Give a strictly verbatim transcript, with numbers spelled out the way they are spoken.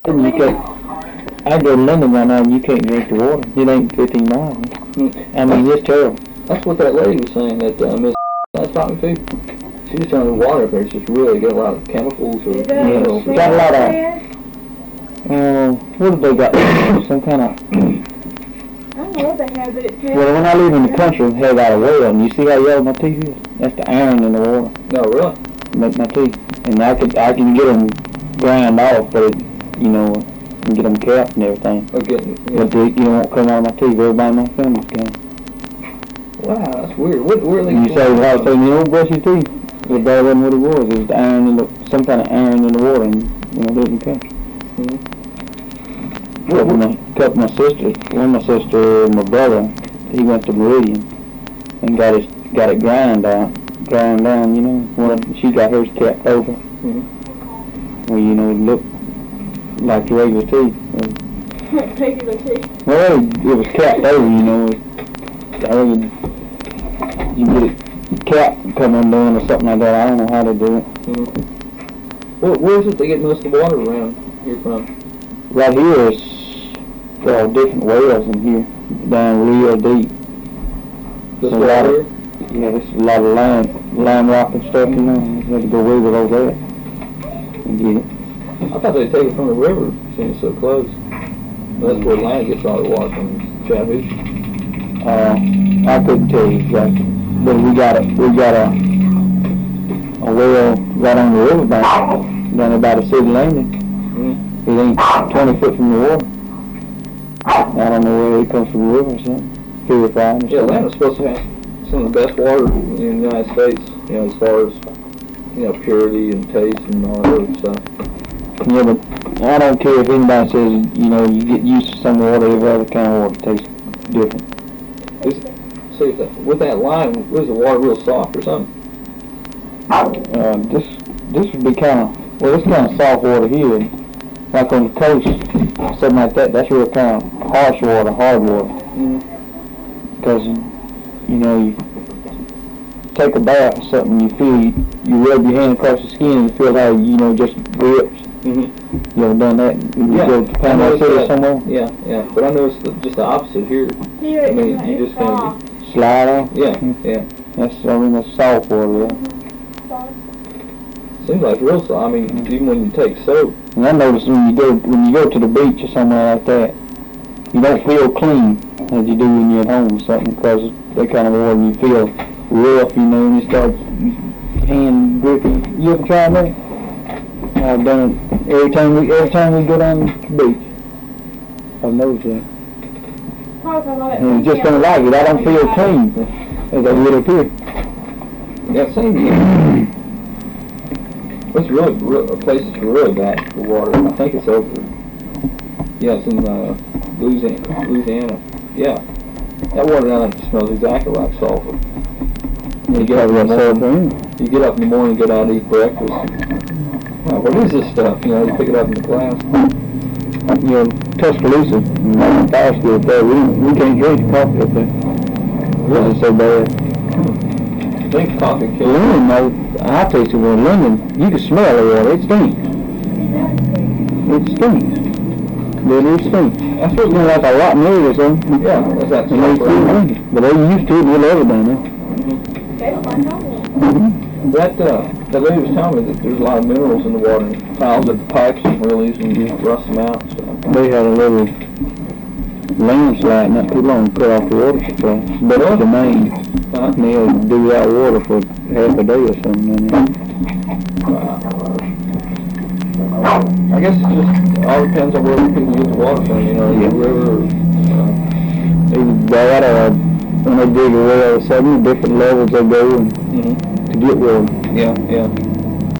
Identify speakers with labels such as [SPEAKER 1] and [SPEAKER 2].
[SPEAKER 1] You can't, I go to London right now and you can't drink the water. It ain't fifteen miles.
[SPEAKER 2] Mm.
[SPEAKER 1] I mean, it's terrible.
[SPEAKER 2] That's what that lady was saying that uh, Miss I was talking to. She was telling the water up there, it's just really got a lot of chemicals or minerals.
[SPEAKER 1] Yeah, got a lot of, uh, what have they got? Some kind of,
[SPEAKER 3] I don't know what they have, but it's
[SPEAKER 1] well, when I live in the country, they got a well, and you see how yellow my teeth is? That's the iron in the water.
[SPEAKER 2] No, really?
[SPEAKER 1] Make my teeth. And I could, I can get them ground off, but, it, you know, and get them capped and everything.
[SPEAKER 2] Okay. Yeah.
[SPEAKER 1] But they, you know, won't come out of my teeth. Everybody in my family's gone.
[SPEAKER 2] Wow, that's weird. What, where are they?
[SPEAKER 1] And you say, like, say, you don't brush your teeth. But that wasn't what it was. It was the iron in the, some kind of iron in the water, and, you know, living country.
[SPEAKER 2] Mm-hmm.
[SPEAKER 1] Couple of my, couple of my sisters, one of my sister and my brother, he went to Meridian and got his, got it grind out, ground down, you know. One, she got hers capped over.
[SPEAKER 2] Mm-hmm.
[SPEAKER 1] Well, you know, it looked like the regular teeth.
[SPEAKER 3] regular teeth.
[SPEAKER 1] Well, it was capped over, you know. I mean, you get it capped come undone or something like that. I don't know how to do it.
[SPEAKER 2] Mm-hmm. Well, where is it they get most of the water around here from?
[SPEAKER 1] Right here is uh, different wells in here, down real deep.
[SPEAKER 2] This
[SPEAKER 1] a
[SPEAKER 2] water
[SPEAKER 1] lot
[SPEAKER 2] here?
[SPEAKER 1] of, yeah, there's a lot of lime, lime rock and stuff, you know. You have to go wiggle over there and get it.
[SPEAKER 2] I thought they'd take it from the river, seeing it's so close. That's where Atlanta gets all the water from, Chattahoochee.
[SPEAKER 1] Uh, I couldn't tell you exactly, but we got a, we got a, a well right on the riverbank, down about the city landing.
[SPEAKER 2] Mm-hmm.
[SPEAKER 1] It ain't twenty foot from the water. I don't know where it comes from the river or something. Purified or
[SPEAKER 2] Yeah,
[SPEAKER 1] something.
[SPEAKER 2] Atlanta's supposed to have some of the best water in the United States, you know, as far as, you know, purity and taste and all that other stuff.
[SPEAKER 1] Yeah, but I don't care if anybody says, you know, you get used to some water, every other kind of water tastes different.
[SPEAKER 2] Is, see, if that, with that lime, was the water real soft or something?
[SPEAKER 1] Uh, this, this would be kind of, well, it's kind of soft water here. Like on the coast, something like that, that's real kind of harsh water, hard water.
[SPEAKER 2] Mm-hmm.
[SPEAKER 1] Because, you know, you take a bath or something, you feel, you, you rub your hand across the skin and you feel how, you know, just rips.
[SPEAKER 2] Mm-hmm.
[SPEAKER 1] You ever done that? You
[SPEAKER 2] Yeah,
[SPEAKER 1] go to
[SPEAKER 2] I
[SPEAKER 1] Panama
[SPEAKER 2] noticed
[SPEAKER 1] City
[SPEAKER 2] that.
[SPEAKER 1] somewhere?
[SPEAKER 2] Yeah, yeah, but I noticed the, just the opposite here.
[SPEAKER 3] Here
[SPEAKER 2] I
[SPEAKER 3] it's,
[SPEAKER 2] mean, you
[SPEAKER 3] it's
[SPEAKER 2] just kind
[SPEAKER 3] soft.
[SPEAKER 2] of,
[SPEAKER 1] Slide off?
[SPEAKER 2] yeah, yeah.
[SPEAKER 1] That's, I mean, that's salt water, yeah.
[SPEAKER 3] Soft.
[SPEAKER 2] Seems like real soft. I mean, even when you take soap.
[SPEAKER 1] And I notice when you go when you go to the beach or somewhere like that, you don't feel clean as you do when you're at home or something, because that kind of water you feel rough, you know, and you start hand gripping. You ever tried that? I've done it every time we every time we go down to the beach. I've noticed that.
[SPEAKER 3] Probably a lot of
[SPEAKER 1] And I just don't like it. I don't feel clean as I would up here.
[SPEAKER 2] Yeah, same here. It's really, real, a place that's really bad for water. I think it's over. Yeah, it's in uh, Louisiana. Louisiana. Yeah. That water down there smells exactly like sulfur. You get up in the morning, you get up in the morning, get out and eat breakfast. Wow, what is this stuff? You know, you pick it up in the class.
[SPEAKER 1] You know, Tuscaloosa, my fire school up there, we, we can't drink the coffee up there. Because it's so bad.
[SPEAKER 2] Drink coffee, kid.
[SPEAKER 1] Lemon, no, I tasted one lemon. You can smell the water. It stinks. It stinks. Literally stinks.
[SPEAKER 2] That's what
[SPEAKER 1] You know, like a rotten egg or something.
[SPEAKER 2] Yeah, that's that
[SPEAKER 1] And they
[SPEAKER 2] sulfur.
[SPEAKER 1] still drink it. But they used to it, we'll love it down there.
[SPEAKER 3] They don't like coffee.
[SPEAKER 1] Mm-hmm.
[SPEAKER 2] That, uh, that lady was telling me that there's a lot of minerals in the water, and piles at the pipes and really and rust them out and stuff.
[SPEAKER 1] They had a little landslide not too long to cut off the water supply. But it's the main.
[SPEAKER 2] Uh-huh.
[SPEAKER 1] And they had to do without water for half a day or something. And, uh,
[SPEAKER 2] I guess it just all depends on where people get the water from, you know,
[SPEAKER 1] Yeah.
[SPEAKER 2] the river, uh,
[SPEAKER 1] Either that or when they dig a well or something, different levels they go and
[SPEAKER 2] mm-hmm.
[SPEAKER 1] to get water.
[SPEAKER 2] yeah, yeah.